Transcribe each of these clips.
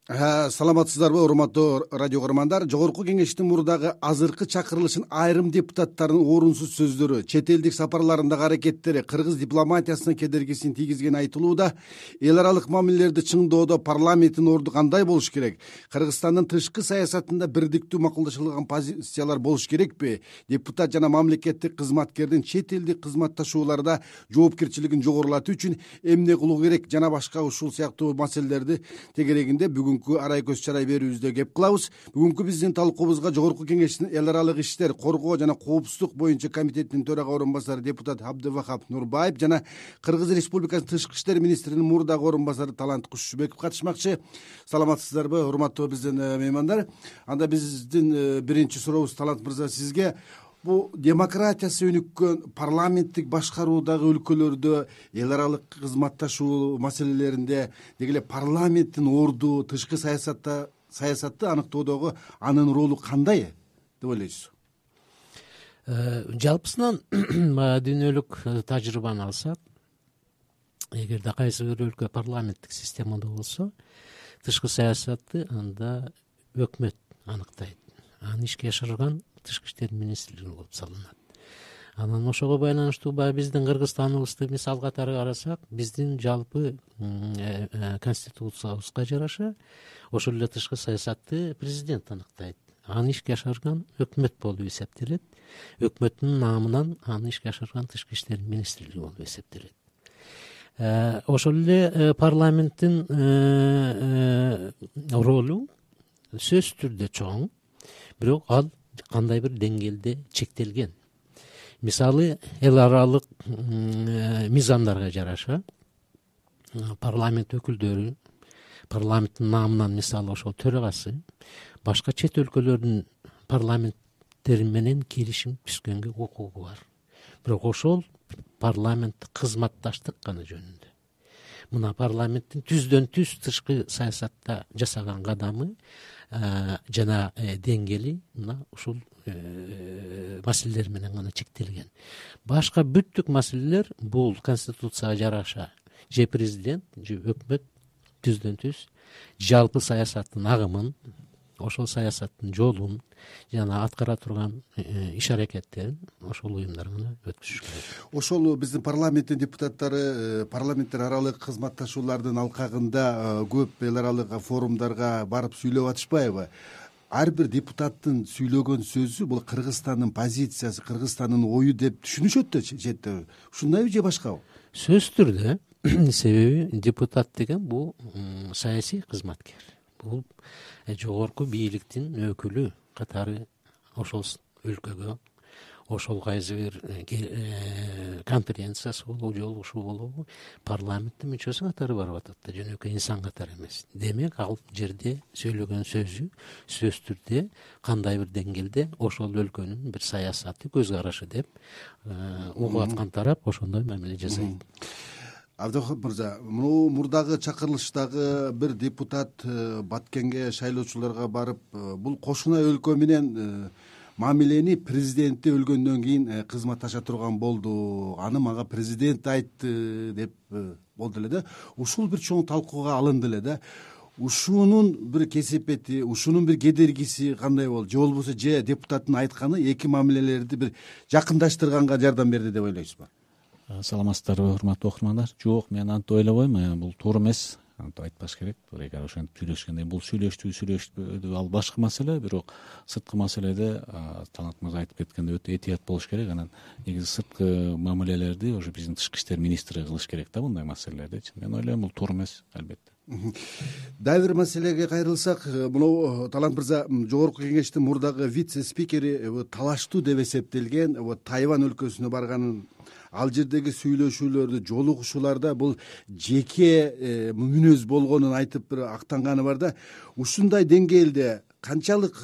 Саламатсыздарбы, урматтуу радио көрөрмандар. Жогорку кеңештин мурдагы азыркы чакырылышын айрым депутаттардын орунсуз сөздөрү, чет элдик сапарларындагы аракеттери кыргыз дипломатиясына кедергисин тийгизгени айтылууда. Эл аралык мамилелерди чыңдоодо парламенттин орду кандай болуш керек? Кыргызстандын тышкы саясатында бирдиктүү макулдашылган позициялар болуш керекпи? Депутат жана мамлекеттик кызматкердин чет элдик кызматташууларда жоопкерчилигин жогорулатуу үчүн эмне кылуу керек жана башка ушул сыяктуу маселелерди тегерегинде бүгүнкү арай көз чарай берүүбүздө кеп кылабыз. Бүгүнкү биздин талкуубузга Жогорку кеңештин эл аралык иштер, коргоо жана коопсуздук боюнча комитетинин төрага орун басары депутат Абдывахап Нурбаев жана Кыргыз Республикасынын тышкы иштер министринин мурдагы орун басары Талант Кушубеков катышмакчы. Саламатсыздарбы, урматтуу биздин меймандар? Анда биздин биринчи сурообуз, Талант мырза, сизге. Бул демократиясы өнүккөн парламенттик башкаруудагы өлкөлөрдө эл аралык кызматташуу маселелеринде деги эле парламенттин орду тышкы саясатты аныктоодогу анын ролу кандай деп ойлойсуз? Жалпысынан дүйнөлүк тажрыйбаны алсак, эгерде кайсы бир өлкө парламенттик системада болсо, тышкы саясатты анда өкмөт аныктайт. Аны ишке ашырган тышкы иштер министрлиги болуп салынат. Анан ошого байланыштуу биздин Кыргызстаныбызды мисал катары карасак, биздин жалпы конституциябызга жараша ошол эле тышкы саясатты президент аныктайт. Аны ишке ашырган өкмөт болуп эсептелет. Өкмөттүн намынан аны ишке ашырган тышкы иштер министрлиги болуп эсептелет. Ошол эле парламенттин ролу сөзсүз түрдө чоң, бирок ал кандай бир деңгээлде чектелген. Мисалы, эл аралык мыйзамдарга жараша парламент өкүлдөрү, парламенттин намынан мисалы ошол төрагасы башка чет өлкөлөрдүн парламенттери менен киришим түзгөнгө укугу бар. Бирок ошол парламенттик кызматташтык гана жөнүндө. Мына парламенттин түздөн түз тышкы саясатта жасаган кадамы жана деңгээли мына ушул маселелер менен гана чектелген. Башка бүттүк маселелер бул конституцияга жараша же президент, же өкмөт түздөн түз жалпы саясаттын агымын, ошол саясаттын жолун жана аткара турган иш аракеттерин ошол уюмдар гана өткүзүш керек. Ошол биздин парламенттин депутаттары парламенттер аралык кызматташуулардын алкагында көп эл аралык форумдарга барып сүйлөп атышпайбы? Ар бир депутаттын сүйлөгөн сөзү бул Кыргызстандын позициясы, Кыргызстандын ою деп түшүнүшөт да четте. Ушундайбы же башкабы? Сөзсүз түрдө, себеби депутат деген бул саясий кызматкер. Бул жогорку бийликтин өкүлү катары ошол өлкөгө, ошол кайсы бир конференциясы болобу, жолугушуу болобу, парламенттин мүчөсү катары барып атат да, жөнөкөй инсан катары эмес. Демек, ал жерде сөйлөгөн сөзү сөзсүз түрдө кандай бир деңгээлде ошол өлкөнүн бир саясаты, көз карашы деп угуп аткан тарап ошондой мамиле жасайт. Абдывахап мырза, мурдагы чакырылыштагы бир депутат Баткенге шайлоочуларга барып, бул кошуна өлкө менен мамилени президенти өлгөндөн кийин кызматташа турган болду. Аны мага президент айтты деп болду эле да. Ушул бир чоң талкууга алынды эле да. Ушунун бир кесепети, ушунун бир кедергиси кандай болду? Же болбосо же депутаттын айтканы эки мамилелерди бир жакындаштырганга жардам берди деп ойлойсузбу? Саламатсыздарбы, урматтуу окурмандар? Жок, мен антип ойлобойм. Бул туура эмес. Антип айтпаш керек. Эгер ошентип сүйлөшкөндө бул сүйлөштү ал башка маселе, бирок сырткы маселеде Талант мырза айтып кеткендей өтө этият болуш керек. Анан негизи сырткы мамилелерди уже биздин тышкы иштер министри кылыш керек да мындай маселелерди. Мен ойлойм бул туура эмес, албетте. Дагы бир маселеге кайрылсак, мына Талант мырза, Жогорку кеңештин мурдагы вице-спикери талаштуу деп эсептелген Тайвань өлкөсүнө барганын, ал жердеги сүйлөшүүлөрдү, жолугушууларда бул жеке мүнөз болгонун айтып бир актанганы бар да. Ушундай деңгээлде канчалык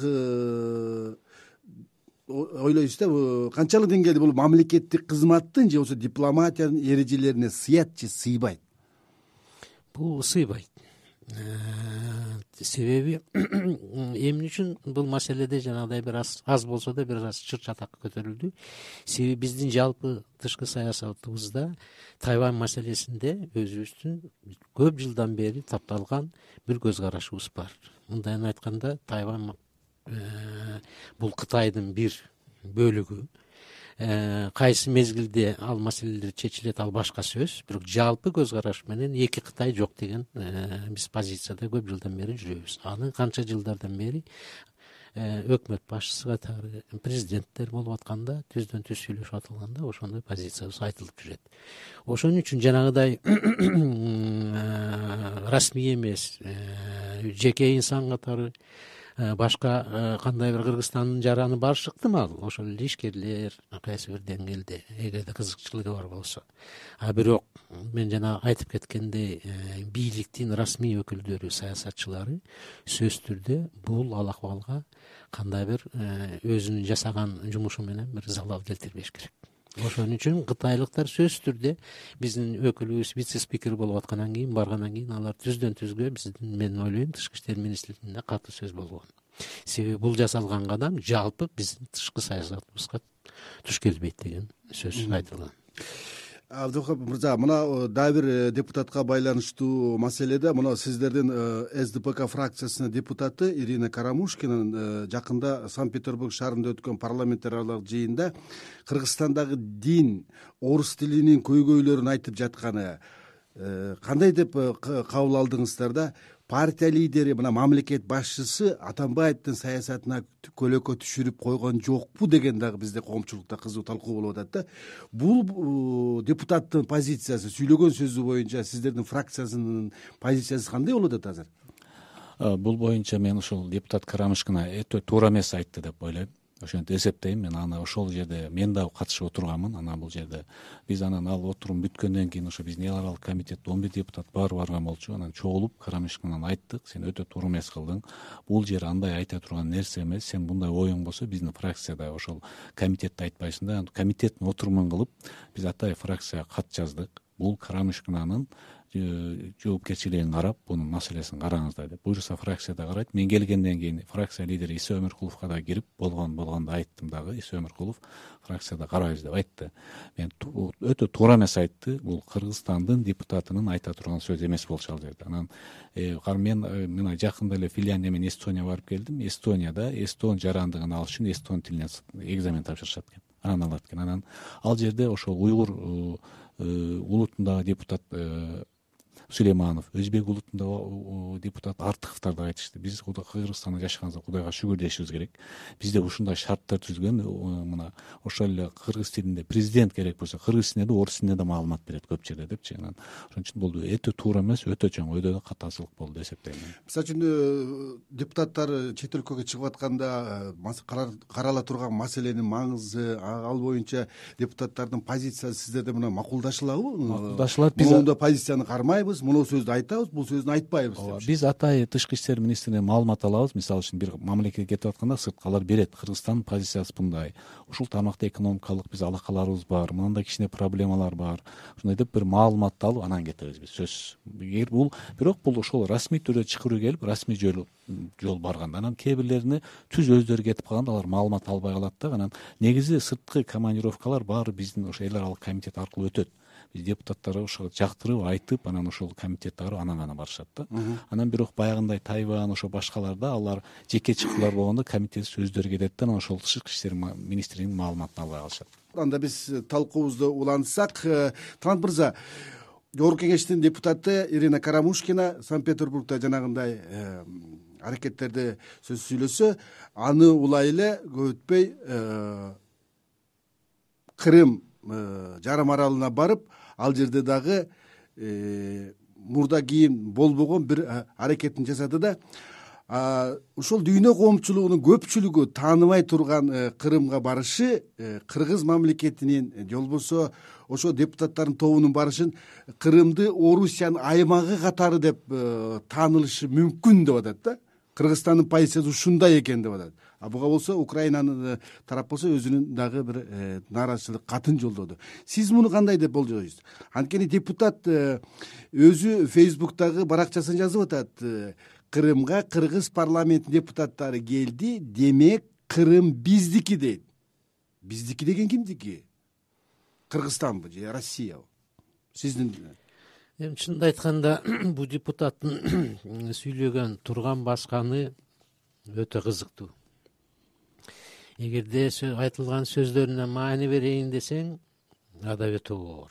ойлойсуз да, канчалык деңгээлде бул мамлекеттик кызматтын же болбосо дипломатиянын эрежелерине сыят же сыйбайт? Бул сыйбайт. себеби эмне үчүн бул маселеде жанагыдай бир аз болсо да бир аз чыр чатак көтөрүлдү. Себеби биздин жалпы тышкы саясатыбызда Тайвань маселесинде өзүбүздүн көп жылдан бери тапталган бир көз карашыбыз бар. Мындайын айтканда, Тайвань бул Кытайдын бир бөлүгү. Кайсы мезгилде ал маселелер чечилет, ал башка сөз. Бирок жалпы көз караш менен эки Кытай жок деген биз позицияда көп жылдан бери жүрөбүз. Аны канча жылдардан бери өкмөт башчысы катары президенттер болуп атканда, түздөн түз сүйлөшүп атылганда ошондой позициябыз айтылып жүрөт. Ошон үчүн жанагыдай расмий эмес, жеке инсан катары башка кандай бир Кыргызстандын жараны барышы ыктымал. Ошол эле ишкерлер кайсы бир деңгээлде, эгерде кызыкчылыгы бар болсо. Бирок мен жана айтып кеткендей, бийликтин расмий өкүлдөрү, саясатчылары сөзсүз түрдө бул ал акыбалга кандай бир өзүнүн жасаган жумушу менен бир залал келтирбеш керек. Ошон үчүн кытайлыктар сөзсүз түрдө биздин өкүлүбүз вице-спикер болуп аткандан кийин, баргандан кийин алар түздөн түзгө биздин, мен ойлойм, тышкы иштер министрлигинде катуу сөз болгон. Себеби бул жасалган кадам жалпы биздин тышкы саясатыбызга туш келбейт деген сөз айтылган. Абдухап мырза, мына дагы бир депутатка байланыштуу маселеде, мына сиздердин СДПК фракциясынын депутаты Ирина Карамушкинанын жакында Санкт-Петербург шаарында өткөн парламентаралык жыйында Кыргызстандагы дин, орус тилинин көйгөйлөрүн айтып жатканы кандай деп кабыл алдыңыздар да? Партия лидери, мына мамлекет башчысы Атамбаевдин саясатына көлөкө түшүрүп койгон жокпу деген дагы бизде коомчулукта кызуу талкуу болуп атат да. Бул депутаттын позициясы, сүйлөгөн сөзү боюнча сиздердин фракциясынын позициясы кандай болуп атат азыр? Бул боюнча мен ушул депутат Карамушкина өтө туура эмес айтты деп ойлойм. Ошентип эсептейм. Мен аны ошол жерде мен дагы катышып отурганмын. Анан бул жерде биз анан ал отурум бүткөндөн кийин ошо биздин эл аралык комитетте 11 депутат баары барган болчу. Анан чогулуп Карамушкинаны айттык: сен өтө туура эмес кылдың. Бул жер андай айта турган нерсе эмес. Сен мындай оюң болсо биздин фракцияда ошол комитетте айтпайсың да. Комитеттин отурумун кылып биз атай фракцияга кат жаздык. Бул Карамушкинанын жоопкерчилигин карап, бунун маселесин караңыздар деп. Буюрса фракцияда карайт. Мен келгенден кийин фракция лидери Иса Өмүркуловго да кирип болгондо айттым дагы. Иса Өмүркулов фракцияда карайбыз деп айтты. Мен өтө туура эмес айтты. Бул Кыргызстандын депутатынын айта турган сөзү эмес болчу ал жерде. Анан мен мына жакында эле Финляндия менен Эстонияга барып келдим. Эстонияда эстон жарандыгын алыш үчүн эстон тилине экзамен тапшырышат экен. Анан алат экен. Анан ал жерде ошол уйгур улутундагы депутат Сулейманов, өзбек улутундагы депутат Артыковдор да айтышты. Биз Кыргызстанда жашаганыбызга Кудайга шүгүр дешибиз керек. Бизде ушундай шарттар түзгөн, мына ошол эле кыргыз тилинде президент керек болсо, кыргыз тилинде да, орус тилинде да маалымат берет көп жерде депчи. Анан ошон үчүн бул өтө туура эмес, өтө чоң өйдө катаасылык болду деп эсептейм. Мисалы үчүн депутаттар чет өлкөгө чыгып атканда карала турган маселенин маңызы, ал боюнча депутаттардын позициясы сиздерде мына макулдашылабы? Макулдашылат. Биз монда позицияны кармайбыз, муну сөздү айтабыз, бул сөздү айтпайбыз. Биз атай тышкы иштер министринен маалымат алабыз. Мисалы үчүн бир мамлекетке кетип атканда сырткалар берет. Кыргызстандын позициясы мындай. Ушул тармакта экономикалык биз алакаларыбыз бар, мындай кичине проблемалар бар. Ушундай деп бир маалымат алып анан кетебиз биз. Сөз. Бирок бул ошол расмий түрдө чакыруу келип, расмий жол барганда, анан кээ бирлерине түз өздөрү кетип калганда алар маалымат албай калат да. Анан негизи сырткы командировкалар баары биздин ошо эл аралык комитет аркылуу өтөт. Биз депутаттар ошо жактырып айтып, анан ошол комитетте барып анан барышат да. Анан бирок баягындай Тайвань ошо башкаларда алар жеке чыкуулар болгондо комитет өздөрү кетет да, анан ошол тышкы иштер министринин маалыматын албай калышат. Анда биз талкуубузду улантсак, Талант мырза, жогорку кеңештин депутаты Ирина Карамушкина Санкт-Петербургда жанагындай аракеттерди сөз сүйлөсө, аны улай эле көп өтпөй Крым жарым аралына барып, ал жерде дагы мурда кийин болбогон бир аракетин жасады да. Ушул дүйнө коомчулугунун көпчүлүгү тааныбай турган Крымга барышы, кыргыз мамлекетинин же болбосо ошо депутаттардын тобунун барышын Крымды Орусиянын аймагы катары деп таанылышы мүмкүн деп атат да. Кыргызстандын позициясы ушундай экен деп атат. Буга болсо Украинанын тарап болсо өзүнүн дагы бир нааразычылык катын жолдоду. Сиз муну кандай деп болжойсуз? Анткени депутат өзү Фейсбуктагы баракчасын жазып атат. Кырымга кыргыз парламентинин депутаттары келди, демек Кырым биздики дейт. Биздики деген кимдики? Кыргызстанбы же Россиябы? Сиздин эми чынын айтканда бул депутаттын сүйлөгөн турган басканы өтө кызыктуу. Эгерде айтылган сөздөрүнө маани берейин десең, ада өтө оор.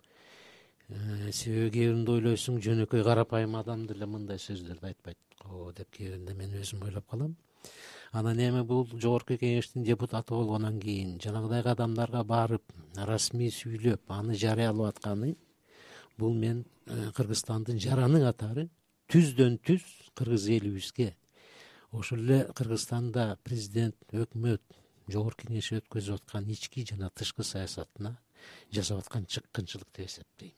Себеби кээ биринде ойлойсуң, жөнөкөй карапайым адам деле мындай сөздөрдү айтпайт го деп кээ биринде мен өзүм ойлоп калам. Анан эми бул жогорку кеңештин депутаты болгондон кийин жанагыдай кадамдарга барып, расмий сүйлөп, аны жарыялап атканы, бул мен Кыргызстандын жараны катары түздөн түз кыргыз элибизге, ошол эле Кыргызстанда президент, өкмөт, жогорку кеңеш өткөзүп аткан ички жана тышкы саясатына жасап аткан чыккынчылык деп эсептейм.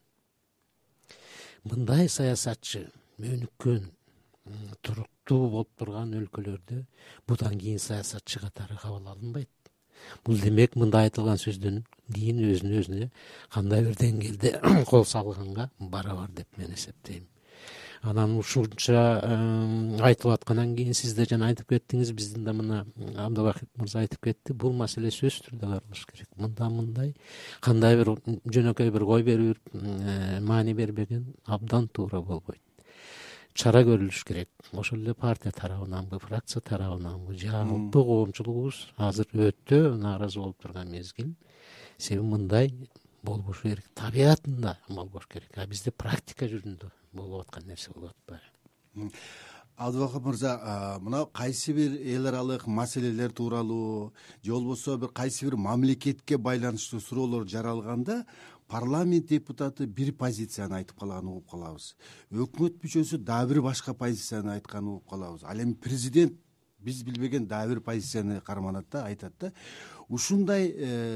Мындай саясатчы өнүккөн, туруктуу болуп турган өлкөлөрдө будан кийин саясатчы катары кабыл алынбайт. Бул демек мында айтылган сөздөн кийин өзүнө өзүнө кандай бир деңгээлде кол салганга барабар деп мен эсептейм. Анан ушунча айтылып аткандан кийин сиз да жана айтып кеттиңиз, биздин да мына Абдыбакыт мырза айтып кетти, бул маселе сөзсүз түрдө каралыш керек. Мындай кандай бир жөнөкөй бир ой берип маани бербеген абдан туура болбойт. Чара көрүлүш керек. Ошол эле партия тарабынанбы, фракция тарабынанбы, жалпы коомчулугубуз азыр өтө нааразы болуп турган мезгил. Себеби мындай болбошу керек, табиятында болбош керек. А бизде практика жүзүндө болуп аткан нерсе болуп атпайбы? Абдыбакыт мырза, мына кайсы бир эл аралык маселелер тууралуу же болбосо бир кайсы бир мамлекетке байланыштуу суроолор жаралганда парламент депутаты бир позицияны айтып калганын угуп калабыз. Өкмөт мүчөсү дагы бир башка позицияны айтканын угуп калабыз. Ал эми президент биз билбеген дагы бир позицияны карманат да, айтат да. Ушундай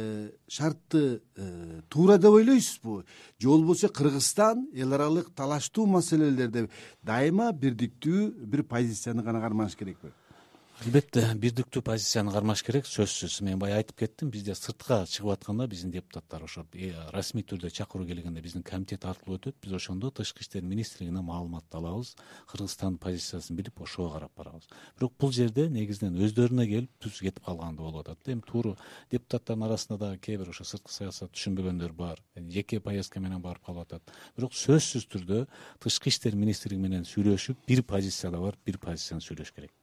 шартты туура деп ойлойсузбу? Же болбосо Кыргызстан эл аралык талаштуу маселелерде дайыма бирдиктүү бир позицияны гана кармаш керекпи? Албетте бирдиктүү позицияны кармаш керек, сөзсүз. Мен бая айтып кеттим, бизде сыртка чыгып атканда биздин депутаттар ошо расмий түрдө чакыруу келгенде биздин комитет аркылуу өтөт. Биз ошондо Тышкы иштер министрлигинен маалымат алабыз, Кыргызстандын позициясын билип ошого карап барабыз. Бирок бул жерде негизинен өздөрүнө келип түз кетип калгандай болуп атат. Эми туура депутаттардын арасында да кээ бир ошо сырткы саясат түшүнбөгөндөр бар, жеке поездка менен барып калып атат. Бирок сөзсүз түрдө Тышкы иштер министрлиги менен сүйлөшүп, бир позицияда бар, бир позицияны сүйлөш керек.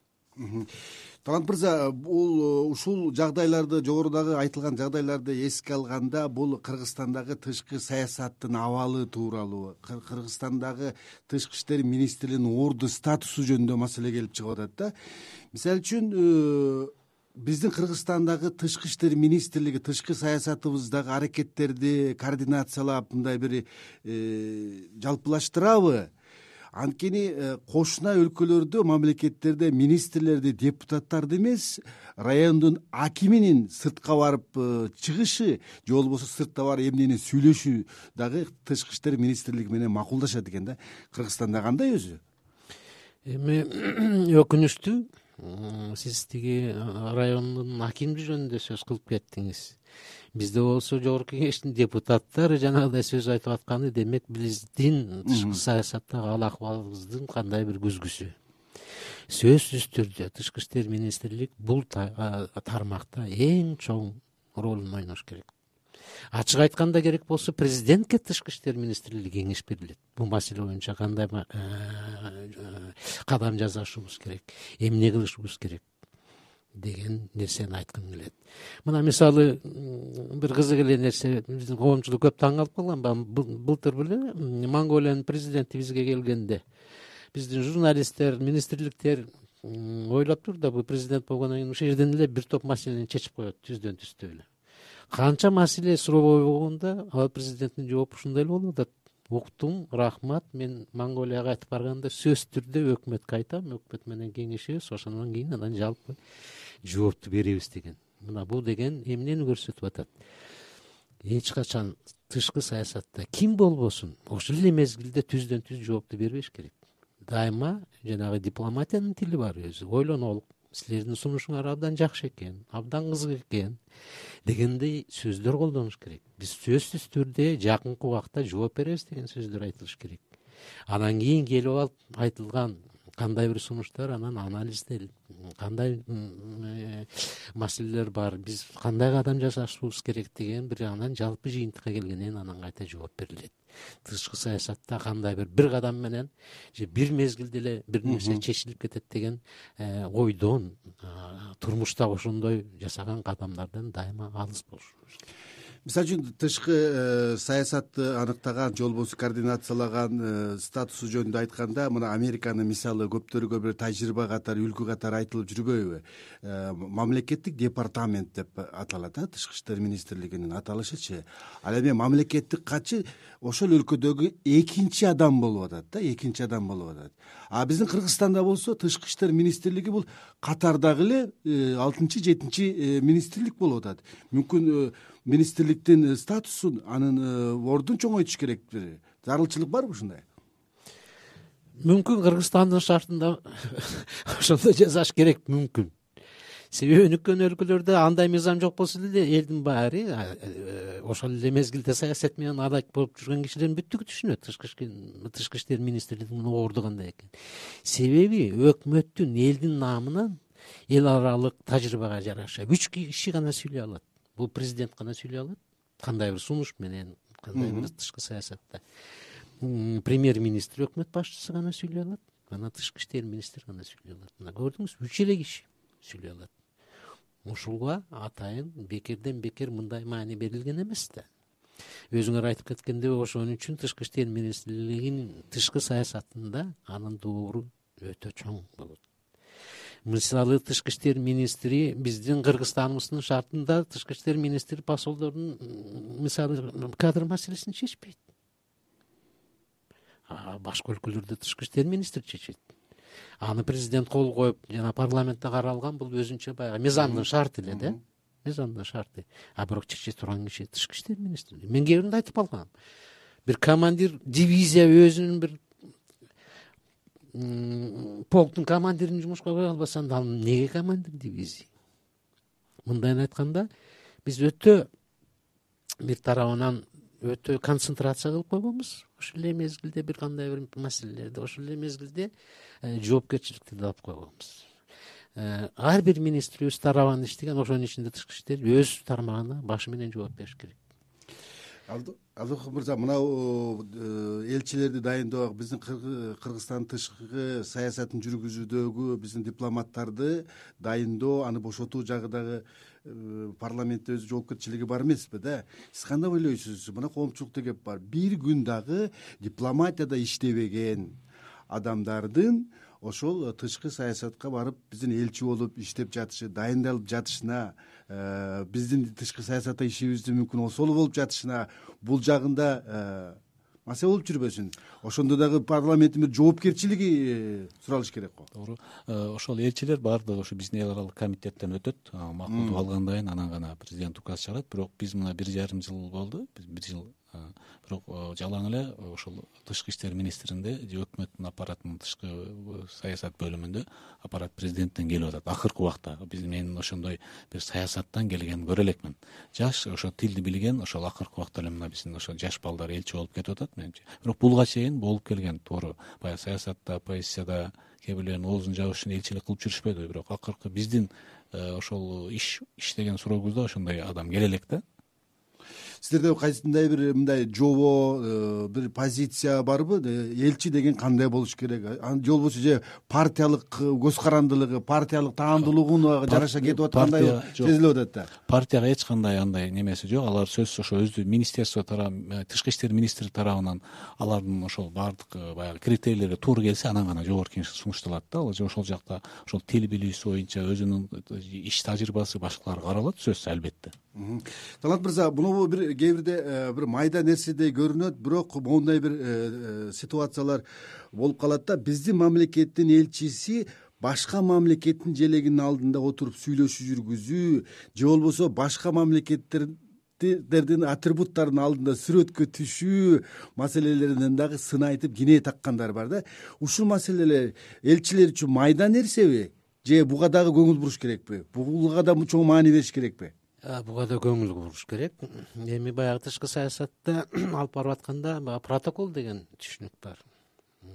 Талант мырза, бул ушул жагдайларды, жогорудагы айтылган жагдайларды эске алганда, бул Кыргызстандагы тышкы саясаттын абалы тууралуу, Кыргызстандагы тышкы иштер министринин орду статусу жөнүндө маселе келип чыгып атат да. Мисалы үчүн биздин Кыргызстандагы тышкы иштер министрлиги тышкы саясатыбыздагы аракеттерди координациялап мындай бир жалпылаштырабы? Анткени кошуна өлкөлөрдө, мамлекеттерде министрлерди, депутаттарды эмес, райондун акиминин сыртка барып чыгышы же болбосо сыртта барып эмнени сүйлөшүү дагы тышкы иштер министрлиги менен макулдашат экен да. Кыргызстанда кандай өзү? Эми өкүнүчтүү, сиз тиги райондун акими жөнүндө сөз кылып кеттиңиз. Бизде болсо жогорку кеңештин депутаттары жанагыдай сөз айтып атканы, демек биздин тышкы саясаттагы ал акыбалыбыздын кандай бир күзгүсү. Сөзсүз түрдө тышкы иштер министрлиги бул тармакта эң чоң ролун ойнош керек. Ачык айтканда керек болсо президентке тышкы иштер министрлиги кеңеш берилет. Бул маселе боюнча кандай кадам жасашыбыз керек, эмне кылышыбыз керек деген нерсени айткым келет. Мына мисалы бир кызык эле нерсе, биздин коомчулук көп таң калып калган. Былтыр беле Монголиянын президенти бизге келгенде биздин журналисттер, министрликтер ойлоп тур да, бул президент болгондон кийин ошол жерден эле бир топ маселени чечип коет, түздөн түздө эле. Канча маселе сурообой болгондо ал президенттин жоопу ушундай эле болуп атат. Уктум, рахмат, мен Монголияга кайтып барганда сөз түрдө өкмөткө айтам, өкмөт менен кеңешебиз, ошондон кийин анан жалпы жоопту беребиз деген. Мына бул деген эмнени көрсөтүп атат? Эч качан тышкы саясатта ким болбосун ошол эле мезгилде түздөн түз жоопту бербеш керек. Дайыма жанагы дипломатиянын тили бар өзү. Ойлонолук, силердин сунушуңар абдан жакшы экен, абдан кызык экен дегендей сөздөр колдонуш керек. Биз сөзсүз түрдө жакынкы убакта жооп беребиз деген сөздөр айтылыш керек. Анан кийин келип алып айтылган кандай бир сунуштар анан анализделип, кандай маселелер бар, биз кандай кадам жасашыбыз керек деген бир анан жалпы жыйынтыкка келгенден анан кайта жооп берилет. Тышкы саясатта кандай бир кадам менен же бир мезгилде эле бир нерсе чечилип кетет деген ойдон, турмушта ошондой жасаган кадамдардан дайыма алыс болушубуз керек. Мисалы үчүн тышкы саясатты аныктаган же болбосо координациялаган статусу жөнүндө айтканда мына Американын мисалы көптөргө бир тажрыйба катары, үлгү катары айтылып жүрбөйбү? Мамлекеттик департамент деп аталат, тышкы иштер министрлигинин аталышычы. Ал эми мамлекеттик катчы ошол өлкөдөгү экинчи адам болуп атат да, экинчи адам болуп атат. А биздин Кыргызстанда болсо тышкы иштер министрлиги бул катардагы эле 6-7 министрлик болуп атат. Мүмкүн министрликтин статусун, анын ордун чоңойтуш керекпи? Зарылчылык барбы ушундай? Мүмкүн Кыргызстандын шартында ошондой жасаш керек, мүмкүн. Себеби өнүккөн өлкөлөрдө андай мыйзам жок болсо деле элдин баары ошол эле мезгилде саясат менен адак болуп жүргөн кишилердин бүттүгү түшүнөт тышкы иштер министрлигинин орду кандай экен. Себеби өкмөттүн элдин намынан эл аралык тажрыйбага жараша 3 киши гана сүйлөй алат. Бул президент гана сүйлөй алат. Кандай бир сунуш менен, кандай бир тышкы саясатта. Премьер-министр, өкмөт башчысы гана сүйлөй алат. Анан тышкы иштер министри гана сүйлөй алат. Мына көрдүңүз, 3 эле киши сүйлөй алат. Ушуга атайын бекерден бекер мындай маани берилген эмес да. Өзүңөр айтып кеткендей, ошон үчүн тышкы иштер министрлигинин тышкы саясатында анын доору өтө чоң болот. Мисалы тышкы иштер министри биздин Кыргызстаныбыздын шартында тышкы иштер министри посолдордун мисалы кадр маселесин чечпейт. Башка өлкөлөрдө тышкы иштер министри чечет. Аны президент кол коюп, жана парламентте каралган, бул өзүнчө баягы мыйзамдын шарты эле да. Мыйзамдын шарты. Бирок чече турган киши тышкы иштер министри. Мен кээ биринде айтып калгам. Бир командир дивизия өзүнүн бир полктун командирин жумушка кое албаса, анда неге командир дивизия? Мындайын айтканда, биз өтө бир тарабынан өтө концентрация кылып койгонбуз. Ошол эле мезгилде бир кандай бир маселелерди, ошол эле мезгилде жоопкерчиликти да алып койгонбуз. Ар бир министр өз тарабынан иштеген, ошонун ичинде тышкы иштер өз тармагына башы менен жооп бериш керек. Абдыков мырза, мынау элчилерди дайындоо, биздин Кыргызстандын тышкы саясатын жүргүзүүдөгү биздин дипломаттарды дайындоо, аны бошотуу жагыдагы парламентте өз жоопкерчилиги бар эмеспи да? Сиз кандай ойлойсуз? Мына коомчулукта кеп бар. Бир күн дагы дипломатияда иштебеген адамдардын ошол тышкы саясатка барып биздин элчи болуп иштеп жатышы, дайындалып жатышына, биздин тышкы саясатта ишибиздин мүмкүн осолу болуп жатышына, бул жагында маселе болуп жүрбөсүн? Ошондо дагы парламенттин бир жоопкерчилиги суралыш керек го. Туура. Ошол элчилер баардыгы ошо биздин эл аралык комитеттен өтөт. Макулдук алгандан кийин анан гана президент указ чыгарат. Бирок биз мына 1,5 жыл болду. Бир жыл. Бирок жалаң эле ошол тышкы иштер министринде же өкмөттүн аппаратынын тышкы саясат бөлүмүндө аппарат президенттен келип атат. Акыркы убакта мен ошондой бир саясаттан келген көрө элекмин. Жаш, ошо тилди билген, ошол акыркы убакта эле мына биздин ошо жаш балдар элчи болуп кетип атат менимче. Бирок булга чейин болуп келген, туура. Баягы саясатта, оппозицияда кээ бирлердин оозун жабыш үчүн элчилик кылып жүрүшпөдү. Бирок акыркы биздин ошол иштеген срогубузда ошондой адам келе элек да. Сиздерде кайсындай бир мындай жобо, бир позиция барбы? Элчи деген кандай болуш керек? Же болбосо же партиялык көз карандылыгы, партиялык таандуулугуна жараша кетип аткандай сезилип атат да. Партияга эч кандай андай немеси жок. Алар сөзсүз ошо өздү министерство тарабы, тышкы иштер министри тарабынан алардын ошол баардык баягы критерийлерге туура келсе, анан гана жогорку кеңеш сунушталат да. Ал же ошол жакта ошол тил билүүсү боюнча өзүнүн иш тажрыйбасы башкалар каралат, сөзсүз албетте. Талант мырза, муну бир кээ бирде бир майда нерседей көрүнөт, бирок моундай бир ситуациялар болуп калат да. Биздин мамлекеттин элчиси башка мамлекеттин желегинин алдында отуруп сүйлөшүү жүргүзүү, же болбосо башка мамлекеттердин атрибуттарынын алдында сүрөткө түшүү маселелеринен дагы сын айтып кине таккандар бар да. Ушул маселелер элчилер үчүн майда нерсеби? Же буга дагы көңүл буруш керекпи? Буга да чоң маани бериш керекпи? Буга да көңүл буруш керек. Эми баягы тышкы саясатта алып барып атканда протокол деген түшүнүк бар.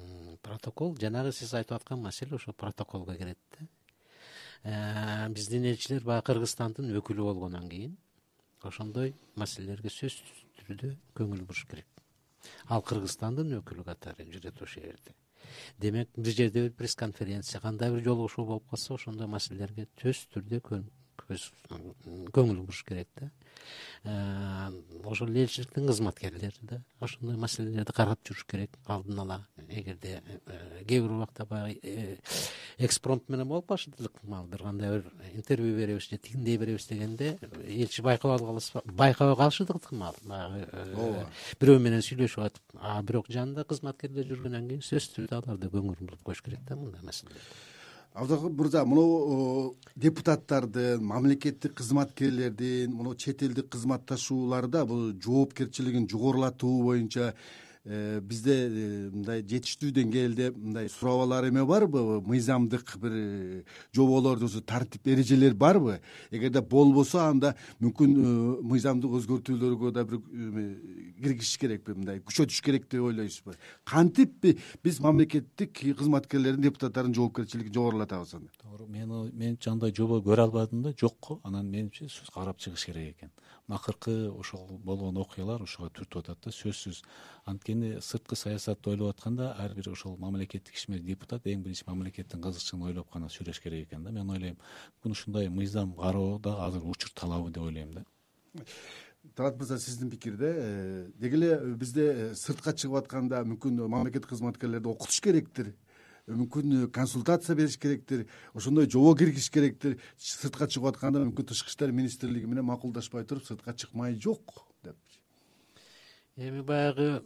Протокол жанагы сиз айтып аткан маселе ошо протоколго кирет да. Биздин элчилер баягы Кыргызстандын өкүлү болгондон кийин ошондой маселелерге сөзсүз түрдө көңүл буруш керек. Ал Кыргызстандын өкүлү катары жүрөт ошол жерде. Демек бир жерде бир пресс-конференция, кандай бир жолугушуу болуп калса, ошондой маселелерге сөзсүз түрдө көңүл буруш керек да. Ошол элчиликтин кызматкерлери да ошондой маселелерди карап жүрүш керек алдын ала. Эгерде кээ бир убакта баягы экспромт менен болуп калышы ыкмал, бир кандай бир интервью беребиз же тигиндей беребиз дегенде элчи байкабай калышы ыкмал. Баягы бирөө менен сүйлөшүп атып, бирок жанында кызматкерлер жүргөндөн кийин сөзсүз түрдө аларды көңүл буруп коюш керек да мындай маселелерге. Абдыгүл мырза, мынау депутаттардын, мамлекеттик кызматкерлердин, мынау чет элдик кызматташууларда бул жоопкерчилигин жогорулатуу боюнча бизде мындай жетиштүү деңгээлде мындай сурабалар эме барбы, мыйзамдык бир жоболор же тартип эрежелер барбы? Эгерде болбосо, анда мүмкүн мыйзамдык өзгөртүүлөргө да бир киргизиш керекпи, мындай күчөтүш керек деп ойлойсузбу? Кантип биз мамлекеттик кызматкерлердин, депутаттардын жоопкерчилигин жогорулатабыз анда? Туура, мен андай жобо көрө албадым да, жокко. Анан менимче сөз карап чыгыш керек экен. Акыркы ошол болгон окуялар ошого түртүп атат да, сөзсүз. Анткени сырткы саясатты ойлоп атканда ар бир ошол мамлекеттик ишмер депутат эң биринчи мамлекеттин кызыкчылыгын ойлоп гана сүйлөш керек экен да. Мен ойлойм, мүмкүн ушундай мыйзам кароо да азыр учур талабы деп ойлойм да. Талат мырза, сиздин пикирде деги эле бизде сыртка чыгып атканда мүмкүн мамлекеттик кызматкерлерди окутуш керектир, мүмкүн консультация бериш керектир, ошондой жобо киргизиш керектир. Сыртка чыгып атканда мүмкүн Тышкы иштер министрлиги менен макулдашпай туруп сыртка чыкмай жок деп. Эми баягы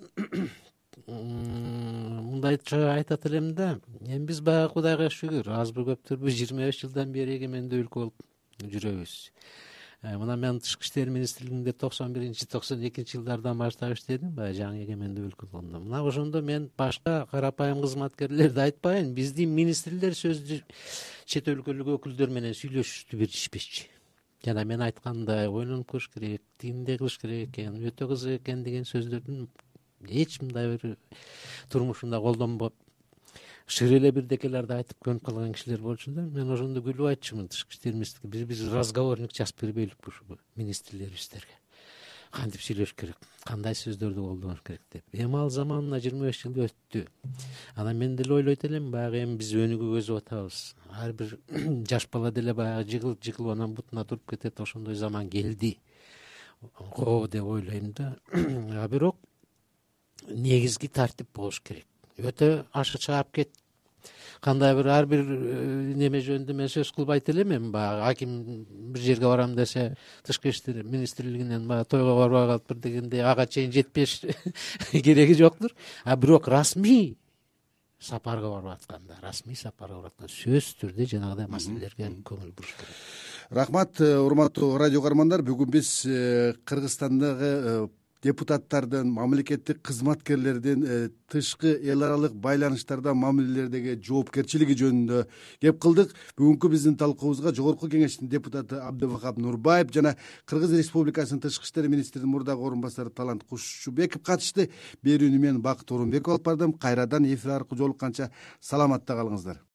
мындайча айтат элем да, эми биз баягы Кудайга шүгүр, азбы көптүрбү 25 жылдан бери эгемендүү өлкө болуп жүрөбүз. Мына мен Тышкы иштер министрлигинде 91-92 жылдардан баштап иштедим, баягы жаңы эгемендүү өлкө болгондо. Мына ошондо мен башка карапайым кызматкерлерди айтпайын, биздин министрлер сөздү чет өлкөлүк өкүлдөр менен сүйлөшүштү беришпечи. Жана мен айткандай ойлонуп көрүш керек, тигиндей кылыш керек экен, өтө кызык экен деген сөздөрдүн эч мындай бир турмушунда колдонбоп, шыр эле бирдекелерди айтып көнүп калган кишилер болчу да. Мен ошондо күлүп айтчумун Тышкы иштер министрлиги, биз разговорник жазып бербейликпи ушул министрлерибиздерге. Кантип сүйлөш керек, кандай сөздөрдү колдонуш керек деп. Эми ал заман мына 25 жыл өттү. Анан мен деле ойлойт элем, баягы эми биз өнүгүп өсүп атабыз. Ар бир жаш бала деле баягы жыгылып анан бутуна туруп кетет, ошондой заман келди го деп ойлойм да. Бирок негизги тартип болуш керек. Өтө ашык чаап кетти. Кандай бир ар бир неме жөнүндө мен сөз кылбайт элем. Эми баягы аким бир жерге барам десе, Тышкы иштер министрлигинен баягы тойго барбай калып бир дегенде ага чейин жетпеш кереги жоктур. Бирок расмий сапарга барып атканда, сөзсүз түрдө жанагыдай маселелерге көңүл буруш керек. Рахмат, урматтуу радио көрөрмандар. Бүгүн биз Кыргызстандагы депутаттардын, мамлекеттик кызматкерлердин тышкы эл аралык байланыштарда мамилелердеги жоопкерчилиги жөнүндө кеп кылдык. Бүгүнкү биздин талкуубузга Жогорку Кеңештин депутаты Абдывахап Нурбаев жана Кыргыз Республикасынын Тышкы иштер министринин мурдагы орун басары Талант Кушубеков катышты. Берүүнү мен Бакыт Орунбеков алып бардым. Кайрадан эфир аркылуу жолукканча саламатта калыңыздар.